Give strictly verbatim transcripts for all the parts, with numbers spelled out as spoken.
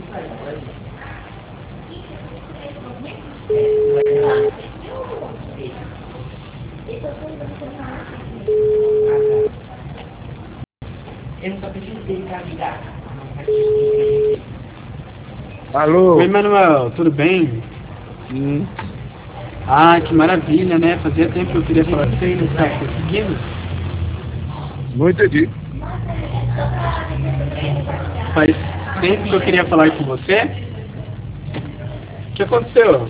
Alô? Oi, Manuel, tudo bem? Hum. Ah, que maravilha, né? Fazia tempo que eu queria falar com você e não está conseguindo. Não entendi. Faz tempo que eu queria falar com você. O que aconteceu?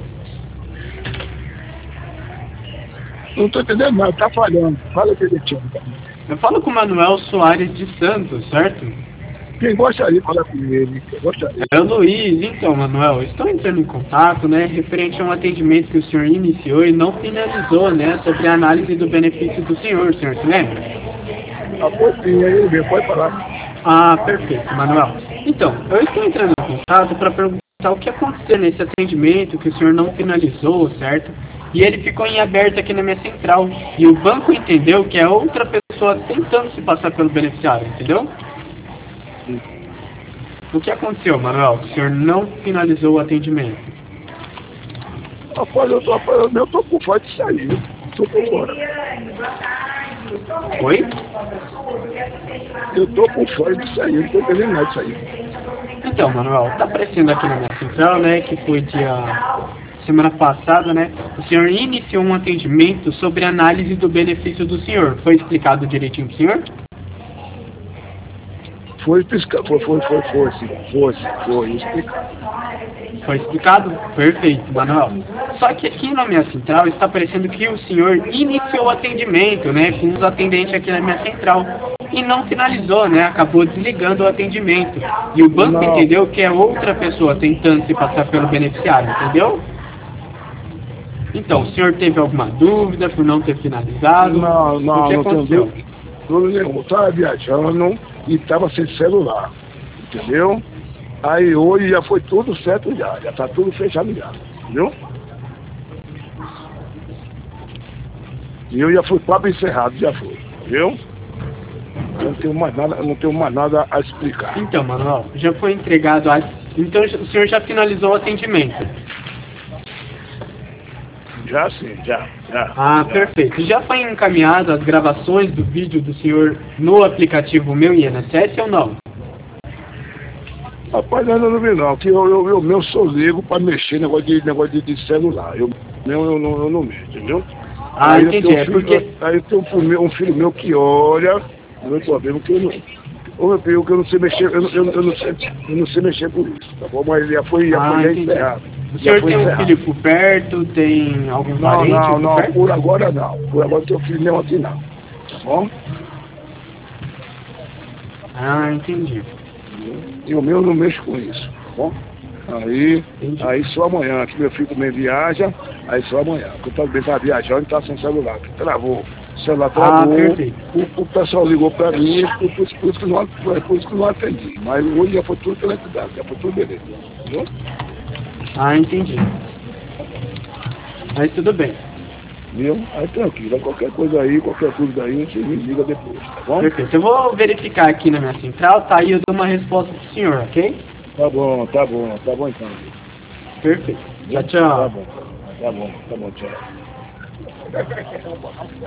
Não tô entendendo nada, tá falhando. Fala direitinho. Eu falo com o Manuel Soares de Santos, certo? Quem gostaria de falar com ele? Quem gostaria? É o Luiz. Então, Manuel, estou entrando em contato, né, referente a um atendimento que o senhor iniciou e não finalizou, né, sobre a análise do benefício do senhor, o senhor se lembra? Ah, pois sim, aí ele pode falar. Ah, perfeito, Manuel. Então, eu estou entrando em contato para perguntar o que aconteceu nesse atendimento que o senhor não finalizou, certo? E ele ficou em aberto aqui na minha central. E o banco entendeu que é outra pessoa tentando se passar pelo beneficiário, entendeu? Sim. O que aconteceu, Manuel? O senhor não finalizou o atendimento. Rapaz, eu tô, rapaz, eu tô por fora disso aí, viu? Tô por fora. Oi? Eu tô por fora disso aí, não tô entendendo nada disso aí. Então, Manuel, tá aparecendo aqui na minha central, né, que foi dia... semana passada, né, o senhor iniciou um atendimento sobre análise do benefício do senhor. Foi explicado direitinho pro senhor? Foi explicar, foi, foi, foi, foi, sim, foi, sim, foi explicar. Foi explicado? Perfeito, Manuel. Só que aqui na minha central está aparecendo que o senhor iniciou o atendimento, né, com os atendentes aqui na minha central. E não finalizou, né, acabou desligando o atendimento. E o banco Não, entendeu que é outra pessoa tentando se passar pelo beneficiário, entendeu? Então, o senhor teve alguma dúvida por não ter finalizado? não, O não, que não tenho aconteceu? dúvida nenhuma. Eu tava viajando e tava sem celular, entendeu? Aí hoje já foi tudo certo já, já tá tudo fechado já, entendeu? E eu já fui papo encerrado, já foi, entendeu? Eu não tenho mais nada, eu não tenho mais nada a explicar. Então, Manuel, já foi entregado a... Então, o senhor já finalizou o atendimento? Já sim, já, já. Ah, já. perfeito. Já foi encaminhado as gravações do vídeo do senhor no aplicativo Meu I N S S ou não? Rapaz, ainda não vi não, que eu, eu, eu meu sou leigo para mexer negócio de, negócio de, de celular. Eu, meu, eu, não, eu não mexo, entendeu? Ah, Aí eu entendi. tenho um É filho, porque... aí eu tenho um filho, meu, um filho meu que olha, eu não tô vendo que eu não. Ô meu filho, que eu não sei mexer, eu, não- eu, não- eu, não sei, eu não sei mexer por isso, tá bom? Mas já foi, já foi Ah, já entendi. encerrado. O Já senhor foi tem um encerrado. filho por perto? Tem algum Não, parente não, por não, perto? por agora não. Por agora teu filho não aqui não. Tá bom? Ah, entendi. E o meu não mexo com isso, tá bom? Aí, Entendi. aí só amanhã, que meu filho também viaja, aí só amanhã. Porque eu também tá viajando e tá sem celular, que travou. O celular Ah, travou, perfeito. o, o pessoal ligou pra mim, por, por, por, isso que não, por isso que não atendi. Mas hoje já foi tudo tranquilidade, já foi tudo beleza. Entendeu? Ah, entendi. Mas tudo bem. Viu? Aí tranquilo, qualquer coisa aí, qualquer dúvida aí, você me liga depois, tá bom? Perfeito. Eu vou verificar aqui na minha central, tá? E eu dou uma resposta pro senhor, ok? Tá bom, tá bom, tá bom então. Perfeito. Tchau, Tá tchau. bom, tá bom, tá bom, tchau.